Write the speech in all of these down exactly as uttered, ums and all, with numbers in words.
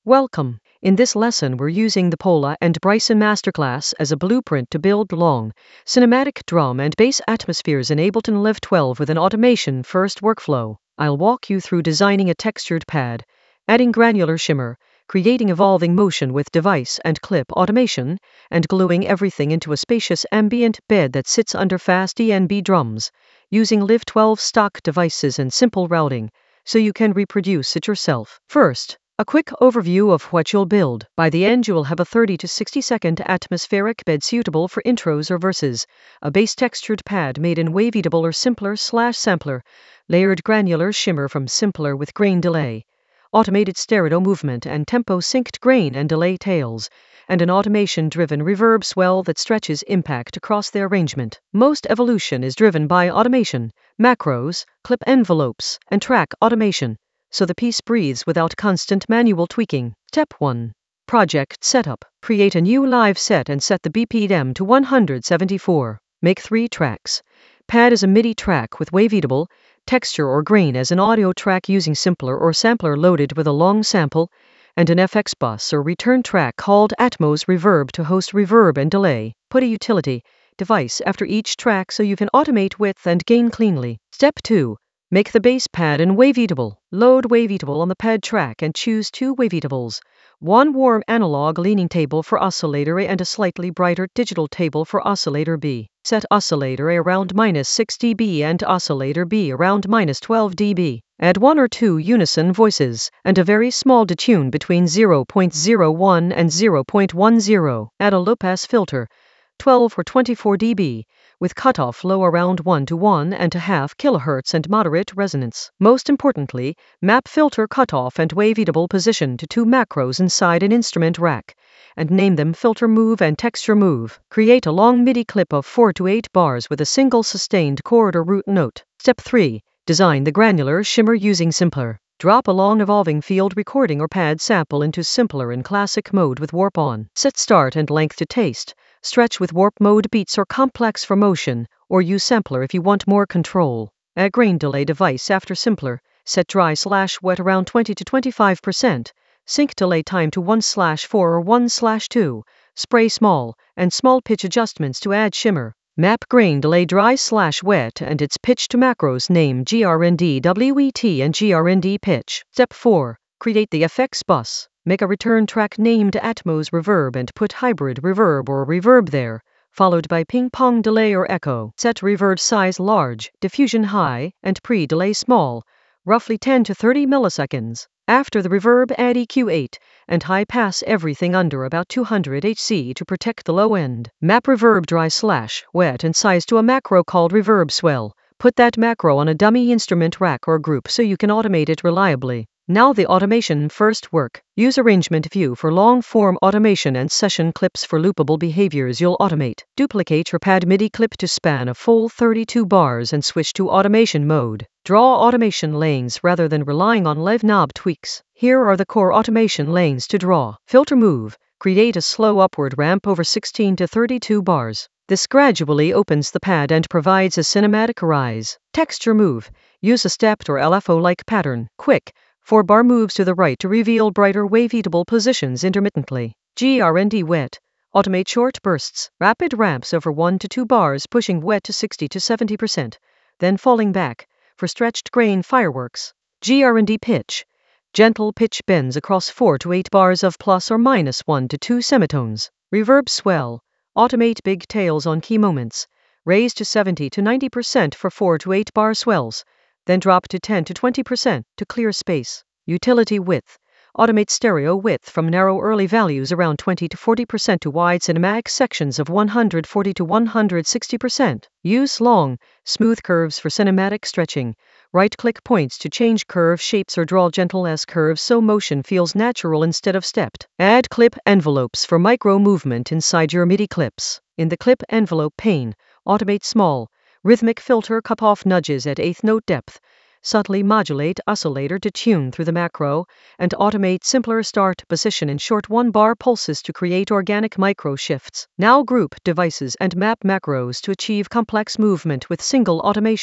Welcome. In this lesson, we're using the Pola and Bryson Masterclass as a blueprint to build long, cinematic drum and bass atmospheres in Ableton Live twelve with an automation-first workflow. I'll walk you through designing a textured pad, adding granular shimmer, creating evolving motion with device and clip automation, and gluing everything into a spacious ambient bed that sits under fast D N B drums, using Live twelve stock devices and simple routing, so you can reproduce it yourself. First, a quick overview of what you'll build. By the end, you will have a thirty to sixty second atmospheric bed suitable for intros or verses, a bass textured pad made in Waveatable or Simpler slash Sampler, layered granular shimmer from Simpler with grain delay, automated stereo movement and tempo synced grain and delay tails, and an automation-driven reverb swell that stretches impact across the arrangement. Most evolution is driven by automation, macros, clip envelopes, and track automation, so the piece breathes without constant manual tweaking. Step one. Project Setup. Create a new live set and set the B P M to one hundred seventy-four. Make three tracks. Pad as a MIDI track with Waveatable, texture or grain as an audio track using Simpler or Sampler loaded with a long sample, and an F X bus or return track called Atmos Reverb to host reverb and delay. Put a utility device after each track so you can automate width and gain cleanly. Step two. Make the bass pad in Waveatable. Load Waveatable on the pad track and choose two Waveatables, one warm analog leaning table for oscillator A and a slightly brighter digital table for oscillator B. Set oscillator A around minus six decibels and oscillator B around minus twelve decibels. Add one or two unison voices, and a very small detune between zero point zero one and zero point one zero. Add a low-pass filter, twelve or twenty-four decibels, with cutoff low around one to one and a half kilohertz and moderate resonance. Most importantly, map filter cutoff and Waveatable position to two macros inside an instrument rack, and name them Filter Move and Texture Move. Create a long MIDI clip of four to eight bars with a single sustained chord or root note. Step three. Design the granular shimmer using Simpler. Drop a long evolving field recording or pad sample into Simpler in classic mode with warp on. Set start and length to taste. Stretch with warp mode beats or complex for motion, or use Sampler if you want more control. Add grain delay device after Simpler. Set dry slash wet around twenty to twenty-five percent. Sync delay time to one slash four or one slash two. Spray small, and small pitch adjustments to add shimmer. Map grain delay dry slash wet and its pitch to macros name G R N D W E T and G R N D pitch. Step four. Create the F X bus. Make a return track named Atmos Reverb and put hybrid reverb or reverb there, followed by ping pong delay or echo. Set reverb size large, diffusion high, and pre-delay small, roughly ten to thirty milliseconds. After the reverb, add E Q eight, and high pass everything under about two hundred hertz to protect the low end. Map reverb dry slash wet and size to a macro called reverb swell. Put that macro on a dummy instrument rack or group so you can automate it reliably. Now the automation first work. Use Arrangement View for long-form automation and session clips for loopable behaviors you'll automate. Duplicate your pad MIDI clip to span a full thirty-two bars and switch to automation mode. Draw automation lanes rather than relying on lev knob tweaks. Here are the core automation lanes to draw. Filter Move. Create a slow upward ramp over sixteen to thirty-two bars. This gradually opens the pad and provides a cinematic rise. Texture Move. Use a stepped or L F O-like pattern. Quick, four bar moves to the right to reveal brighter Waveatable positions intermittently. G R N D Wet. Automate short bursts, rapid ramps over one to two bars pushing wet to sixty to seventy percent, then falling back, for stretched grain fireworks. G R N D Pitch. Gentle pitch bends across four to eight bars of plus or minus one to two semitones. Reverb Swell. Automate big tails on key moments. Raise to seventy to ninety percent for four to eight bar swells, then drop to ten to twenty percent to clear space. Utility Width. Automate stereo width from narrow early values around twenty to forty percent to wide cinematic sections of one hundred forty to one hundred sixty percent. Use long, smooth curves for cinematic stretching. Right-click points to change curve shapes or draw gentle S-curves so motion feels natural instead of stepped. Add clip envelopes for micro movement inside your MIDI clips. In the clip envelope pane, automate small, rhythmic filter cup-off nudges at eighth note depth, subtly modulate oscillator to tune through the macro, and automate Simpler start position in short one-bar pulses to create organic micro shifts. Now group devices and map macros to achieve complex movement with single automation.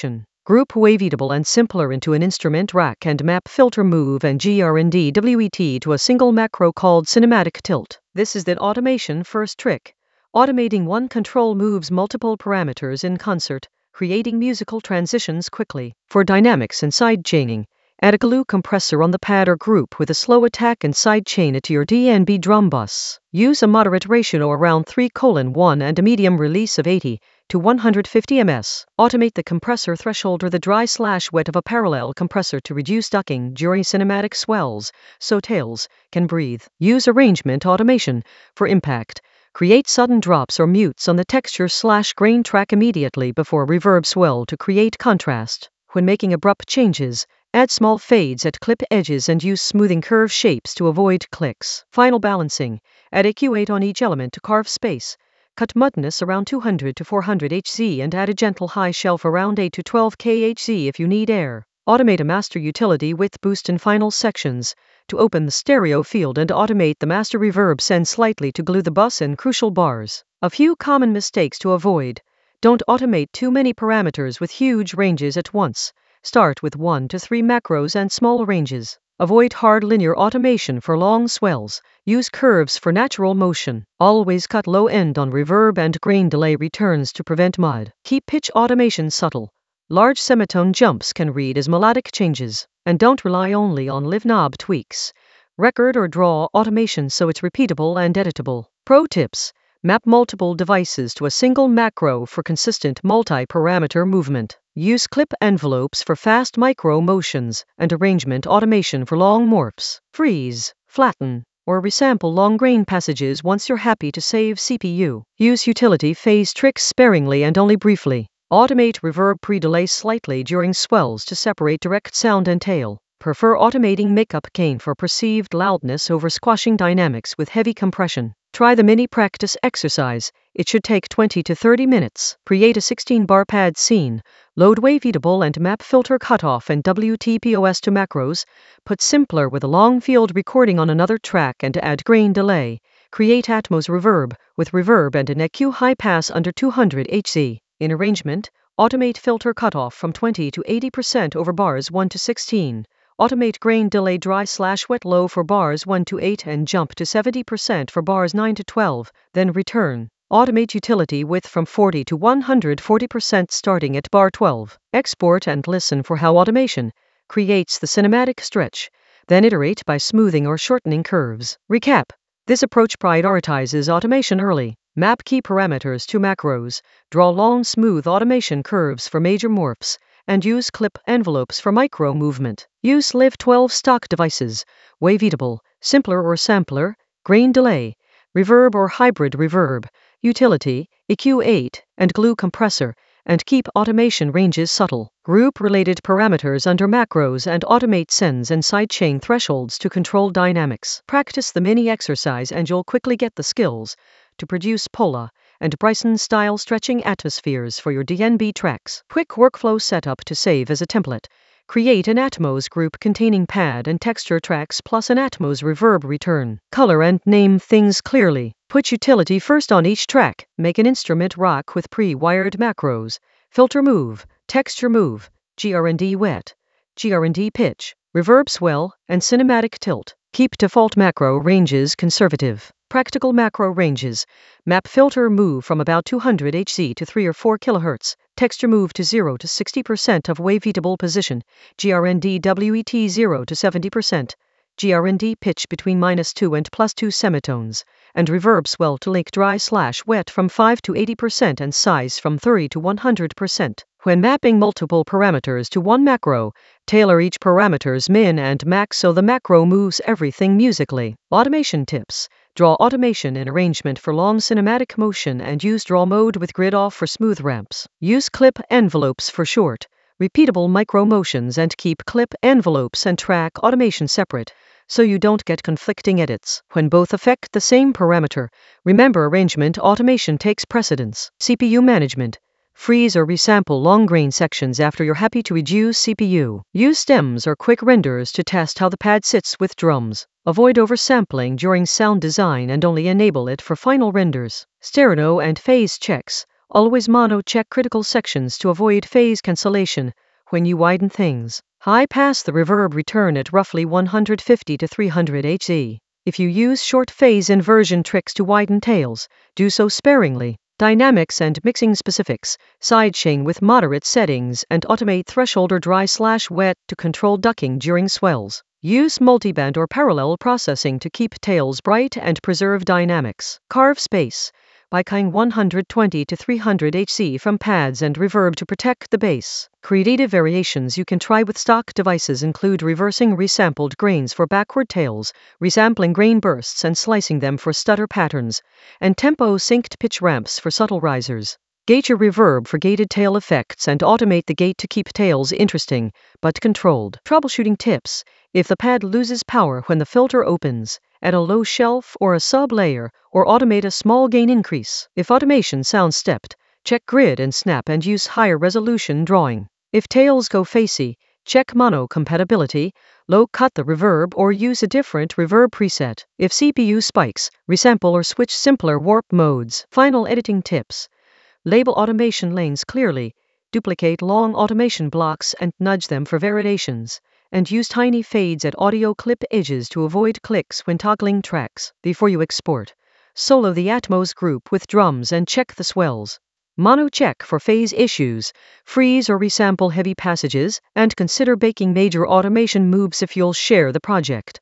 Group Waveatable and Simpler into an instrument rack and map filter move and G R N D W E T to a single macro called Cinematic Tilt. This is the automation first trick. Automating one control moves multiple parameters in concert, creating musical transitions quickly. For dynamics and sidechaining, add a glue compressor on the pad or group with a slow attack and sidechain it to your D N B drum bus. Use a moderate ratio around three to one and a medium release of eighty to one hundred fifty millimeters. Automate the compressor threshold or the dry slash wet of a parallel compressor to reduce ducking during cinematic swells, so tails can breathe. Use arrangement automation for impact. Create sudden drops or mutes on the texture slash grain track immediately before reverb swell to create contrast. When making abrupt changes, add small fades at clip edges and use smoothing curve shapes to avoid clicks. Final balancing. Add a Q eight on each element to carve space. Cut muddiness around two hundred to four hundred hertz and add a gentle high shelf around eight to twelve kilohertz if you need air. Automate a master utility with boost in final sections. To open the stereo field and automate the master reverb, send slightly to glue the bus and crucial bars. A few common mistakes to avoid. Don't automate too many parameters with huge ranges at once. Start with one to three macros and small ranges. Avoid hard linear automation for long swells. Use curves for natural motion. Always cut low end on reverb and grain delay returns to prevent mud. Keep pitch automation subtle. Large semitone jumps can read as melodic changes. And don't rely only on live knob tweaks. Record or draw automation so it's repeatable and editable. Pro tips. Map multiple devices to a single macro for consistent multi-parameter movement. Use clip envelopes for fast micro motions and arrangement automation for long morphs. Freeze, flatten, or resample long grain passages once you're happy to save C P U. Use utility phase tricks sparingly and only briefly. Automate reverb pre-delay slightly during swells to separate direct sound and tail. Prefer automating makeup gain for perceived loudness over squashing dynamics with heavy compression. Try the mini practice exercise. It should take twenty to thirty minutes. Create a sixteen bar pad scene. Load Waveatable and map filter cutoff and W T P O S to macros. Put Simpler with a long field recording on another track and add grain delay. Create Atmos reverb with reverb and an E Q high pass under two hundred hertz. In arrangement, automate filter cutoff from twenty to eighty percent over bars one to sixteen. Automate grain delay dry slash wet low for bars one to eight and jump to seventy percent for bars nine to twelve, then return. Automate utility width from forty to one hundred forty percent starting at bar twelve. Export and listen for how automation creates the cinematic stretch, then iterate by smoothing or shortening curves. Recap. This approach prioritizes automation early. Map key parameters to macros. Draw long smooth automation curves for major morphs. And use clip envelopes for micro movement. Use Live twelve stock devices, Waveatable, Simpler or Sampler, Grain Delay, Reverb or Hybrid Reverb, Utility, E Q eight, and Glue Compressor, and keep automation ranges subtle. Group related parameters under macros and automate sends and sidechain thresholds to control dynamics. Practice the mini exercise and you'll quickly get the skills to produce Pola and Bryson-style stretching atmospheres for your D N B tracks. Quick workflow setup to save as a template. Create an Atmos group containing pad and texture tracks plus an Atmos reverb return. Color and name things clearly. Put utility first on each track. Make an instrument rack with pre-wired macros. Filter move, texture move, G R N D wet, G R N D pitch, reverb swell, and cinematic tilt. Keep default macro ranges conservative. Practical macro ranges. Map filter move from about two hundred hertz to three or four kilohertz. Texture move to zero to sixty percent of Waveatable position. G R N D W E T zero to seventy percent. G R N D pitch between minus two and plus two semitones. And reverb swell to link dry slash wet from five to eighty percent and size from thirty to one hundred percent. When mapping multiple parameters to one macro, tailor each parameter's min and max so the macro moves everything musically. Automation tips. Draw automation in arrangement for long cinematic motion and use draw mode with grid off for smooth ramps. Use clip envelopes for short, repeatable micro motions and keep clip envelopes and track automation separate so you don't get conflicting edits. When both affect the same parameter, remember arrangement automation takes precedence. C P U management. Freeze or resample long grain sections after you're happy to reduce C P U. Use stems or quick renders to test how the pad sits with drums. Avoid oversampling during sound design and only enable it for final renders. Stereo and phase checks. Always mono check critical sections to avoid phase cancellation. when you widen things. High pass the reverb return at roughly one hundred fifty to three hundred hertz. If you use short phase inversion tricks to widen tails, do so sparingly. Dynamics and mixing specifics, sidechain with moderate settings and automate threshold or dry slash wet to control ducking during swells. Use multiband or parallel processing to keep tails bright and preserve dynamics. Carve space by cutting one hundred twenty to three hundred hertz from pads and reverb to protect the bass. Creative variations you can try with stock devices include reversing resampled grains for backward tails, resampling grain bursts and slicing them for stutter patterns, and tempo-synced pitch ramps for subtle risers. Gate your reverb for gated tail effects and automate the gate to keep tails interesting, but controlled. Troubleshooting tips: if the pad loses power when the filter opens, add a low shelf or a sub-layer, or automate a small gain increase. If automation sounds stepped, check grid and snap and use higher resolution drawing. If tails go facey, check mono compatibility, low cut the reverb or use a different reverb preset. If C P U spikes, resample or switch simpler warp modes. Final editing tips: label automation lanes clearly, duplicate long automation blocks and nudge them for variations, and use tiny fades at audio clip edges to avoid clicks when toggling tracks. Before you export, solo the Atmos group with drums and check the swells. Mono check for phase issues, freeze or resample heavy passages, and consider baking major automation moves if you'll share the project.